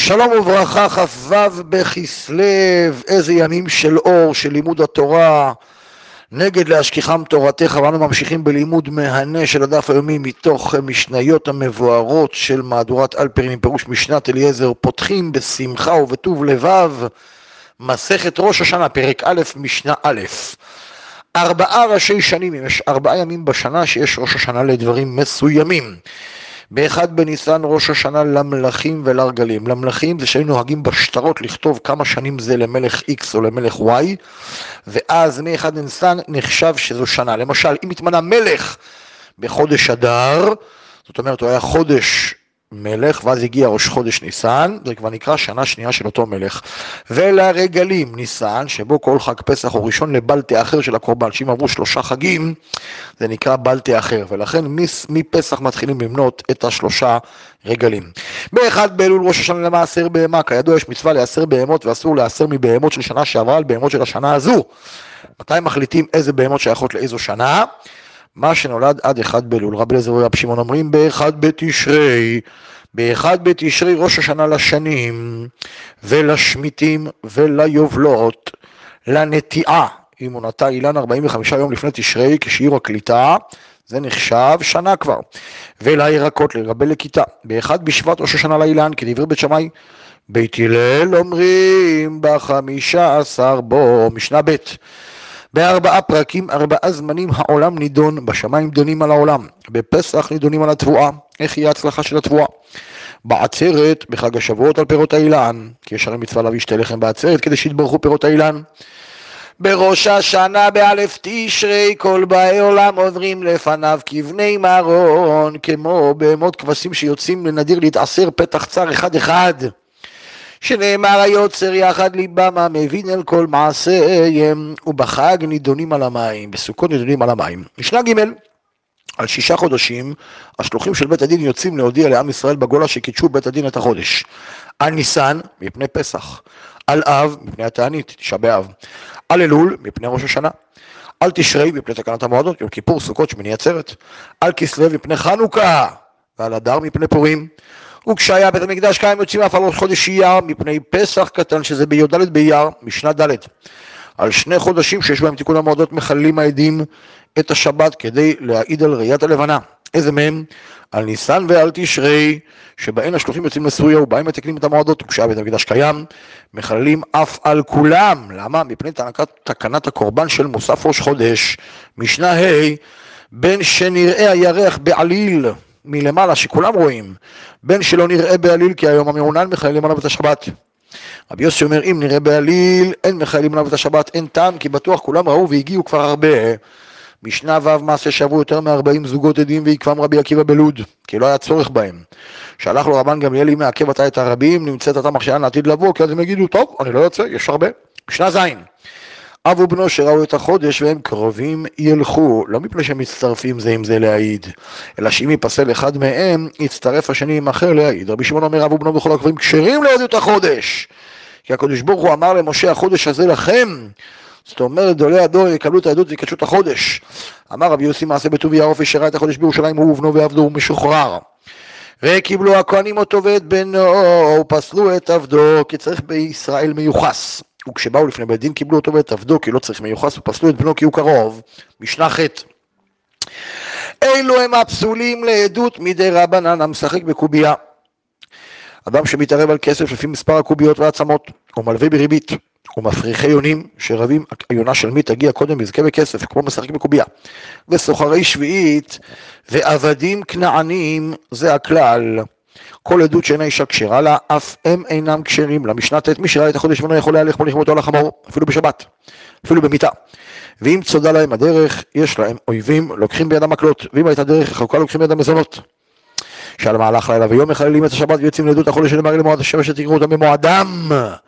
שלום וברכה, כ"ו בכסלו, איזה ימים של אור, של לימוד התורה, נגד להשכיחם תורתך. ואנו ממשיכים בלימוד מהנה של הדף היומי מתוך משניות המבוארות של מהדורת אלפרין עם פירוש משנת אליעזר. פותחים בשמחה ובטוב לבב, מסכת ראש השנה, פרק א', משנה א'. 4 ראשי שנים, יש 4 ימים בשנה שיש ראש השנה לדברים מסוימים. באחד בניסן ראש השנה למלכים ולרגלים. למלכים זה שהיינו נוהגים בשטרות לכתוב כמה שנים זה למלך X או למלך Y, ואז מאחד בניסן נחשב שזו שנה. למשל, אם התמנה מלך בחודש אדר, זאת אומרת הוא היה חודש מלך, ואז הגיע ראש חודש ניסן, זה כבר נקרא שנה שנייה של אותו מלך. ולרגלים ניסן, שבו כל חג פסח הוא ראשון לבל תאחר של הקורבן, שאם עברו 3 חגים, זה נקרא בל תאחר, ולכן מפסח מתחילים למנות את 3 רגלים. באחד באלול ראש השנה למעשר בהמה, כידוע יש מצווה לעשר בהמות, ואסור לעשר מבהמות של שנה שעברה על בהמות של השנה הזו. מתי מחליטים איזה בהמות שייכות לאיזו שנה? מה שנולד עד 1 באלול. רבי אליעזר ורבי שמעון אומרים באחד בתשרי, באחד בתשרי ראש השנה לשנים ולשמיטים וליובלות, לנטיעה, אם הוא נטע אילן 45 יום לפני תשרי כשיעור הקליטה, זה נחשב שנה כבר. ולירקות לרבה לכיתה, באחד בשבט ראש השנה לאילן, כדברי בית שמאי. בית הלל אומרים ב15 בו, משנה ב'. ב4 פרקים, 4 זמנים העולם נידון, בשמיים דונים על העולם, בפסח נידונים על התבואה, איך יהיה ההצלחה של התבואה. בעצרת, בחג השבועות על פירות האילן, כי יש הרי מצווה להביא 2 לחם בעצרת כדי שיתברכו פירות האילן. בראש השנה באלף תשרי, כל באי עולם עוברים לפניו כבני מרון, כמו בהמות כבשים שיוצאים לנדיר להתעשר פתח צר אחד אחד. שנאמר היוצר יחד ליבם המבין אל כל מעשיהם, ובחג נידונים על המים, בסוכות נידונים על המים. משנה ג' על 6 חודשים השלוחים של בית הדין יוצאים להודיע לעם ישראל בגולה שקידשו בית הדין את החודש. על ניסן מפני פסח, על אב מפני התענית, 9 באב, על אלול מפני ראש השנה, על תשרי מפני תקנת המועדות, יום כיפור, סוכות, שמיני עצרת, על כסלו מפני חנוכה, ועל אדר מפני פורים. וכשהיה בית המקדש קיים יוצאים אף על ראש חודש אייר מפני פסח קטן, שזה בי"ד באייר, משנה ד'. על 2 חודשים שיש בהם תיקון המועדות מחללים העדים את השבת כדי להעיד על ראיית הלבנה. איזה מהם? על ניסן ועל תשרי, שבהן השלוחים יוצאים לסוריה ובהם מתקנים את המועדות. וכשהיה בית המקדש קיים מחללים אף על כולם. למה? מפני תקנת הקורבן של מוסף ראש חודש, משנה ה'. בין שנראה הירח בעליל מלמעלה שכולם רואים, בין שלא נראה בעליל כי היום המעונן מחללים עליו את השבת. רבי יוסי אומר אם נראה בעליל אין מחללים עליו את השבת, אין טעם כי בטוח כולם ראו והגיעו כבר הרבה. משנה ו' מעשה שעברו יותר מ40 זוגות עדים ויקבם רבי עקיבא בלוד, כי לא היה צורך בהם. שלח לו רבן גמליאל אם מעכב אתה את הרבים, נמצאת אתה מחשייין לעתיד לבוא, כי אז הם יגידו טוב אני לא יוצא, יש הרבה. משנה ז' אב ובנו שראו את החודש והם קרובים ילכו, לא מפני שהם מצטרפים זה עם זה להעיד, אלא שאם ייפסל אחד מהם, יצטרף השני עם אחר להעיד. רבי שמעון אומר אב ובנו וכל הקרובים כשרים להעיד את החודש, כי הקדוש ברוך הוא אמר למשה החודש הזה לכם, זאת אומרת גדולי הדור יקבלו את העדות ויקדשו את החודש. אמר רבי יוסי מעשה בטוביה הרופא שראה את החודש בירושלים הוא ובנו ועבדו ומשוחרר. וקיבלו הכהנים אותו ואת בנו ופסלו את עבדו, כי צריך בישראל מיוחס. וכשבאו לפני בית דין קיבלו אותו ואת עבדו כי לא צריך מיוחס ופסלו את בנו כי הוא קרוב. משנה ח' אלו הם הפסולים לעדות מדי רבנן המשחק בקובייה. אדם שמתערב על כסף לפי מספר הקוביות והעצמות, הוא מלווה בריבית, הוא מפריחי יונים שרבים היונה של מי תגיע קודם יזכה בכסף כמו משחק בקובייה. וסוחרי שביעית ועבדים כנענים זה הכלל. כל עדות שאינה אישה כשרה לה, אף הם אינם כשרים. למשנה ט' מי שראה את החודש ואינו יכול להלך מוליכים אותו על החמור, אפילו בשבת, אפילו במיטה. ואם צודה להם הדרך, יש להם אויבים, לוקחים בידם מקלות, ואם הייתה דרך רחוקה לוקחים בידם מזונות. שעל מהלך לילה ויום מחללים את השבת ויוצאים לעדות החודש שנאמר למועד השמש שתקראו אותם במועדם.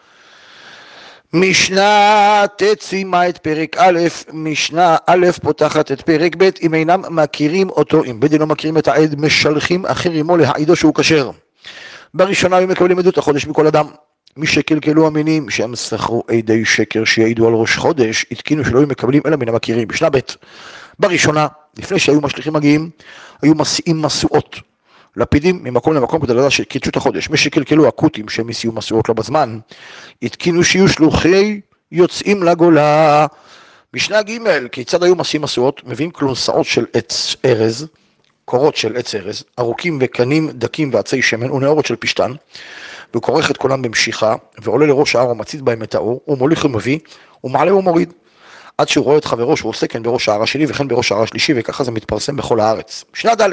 משנה ט' סיימה את פרק א', משנה א' פותחת את פרק ב', אם אינם מכירים אותו, אם בית דין לא מכירים את העד, משלחים אחר עמו להעידו שהוא כשר. בראשונה הם מקבלים עדות החודש מכל אדם. מי שקלקלו המינים שהם שכרו עדי שקר שיעידו על ראש חודש, התקינו שלא היו מקבלים אלא מן המכירים. משנה ב' בראשונה, לפני שהיו משליחים מגיעים, היו מסיעים מסועות לפידים ממקום למקום כדי לדעת שקידשו את החודש. מי שקלקלו הכותים שהם הסיעו מסורות לא בזמן, התקינו שיהיו שלוחי יוצאים לגולה. משנה ג' כיצד היו מסיעים מסורות? מביאים כלונסאות של עץ ארז, קורות של עץ ארז, ארוכים וקנים דקים ועצי שמן ונאורות של פשטן, והוא כורך את כולם במשיכה, ועולה לראש ההר ומצית בהם את האור, הוא מוליך ומביא, הוא מעלה ומוריד, עד שהוא רואה את חברו שהוא עושה כן בראש ההר השני וכן בראש ההר השלישי, וככה זה מתפרסם בכל הארץ. משנה ד'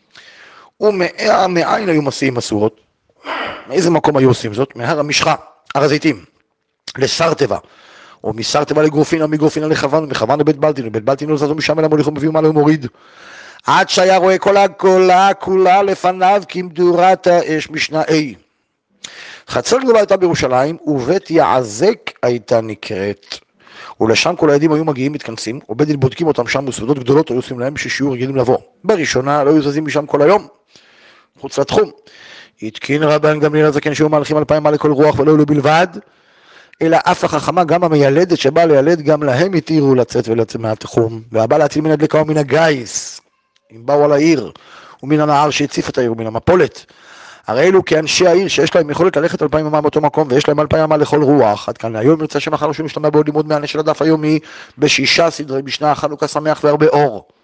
ומאין היו מסיעים מסורות? מאיזה מקום היו עושים זאת? מהר המשחה, הר הזיתים, לשר טבע, או משר טבע לגרופינה, מגרופינה לחוון, ומחוון לבית בלטין, ובית בלטין לא זזו משם אלא מוליך ומביא ומעלה ומוריד. עד שהיה רואה כל הגולה כולה לפניו כמדורת האש. משנה A. חצר גדולה הייתה בירושלים, ובית יעזק הייתה נקראת. ולשם כל העדים היו מגיעים מתכנסים, ובית דין בודקים אותם שם, וסעודות גדולות היו עושים להם ששיעור רגילים לבוא. בראשונה לא היו זזים משם כל היום, חוץ לתחום. התקין רבן גמליאל הזקן שהיו מהלכים 2000 מה לכל רוח ולא אלו בלבד, אלא אף החכמה גם המיילדת שבאה לילד גם להם התירו לצאת ולצאת מהתחום, והבא להציל מן הדלקה ומן הגייס. אם באו על העיר, ומן הנהר שהציף את העיר, ומן המפולת. הרי אלו כאנשי העיר שיש להם יכולת ללכת 2000 אמה באותו מקום, ויש להם 2000 אמה לכל רוח. עד כאן היום ירצה שמחר שמשתמע בעוד לימוד מהנה של הדף היומי, ב6 סדרי משנה, חנוכה שמח והרבה אור.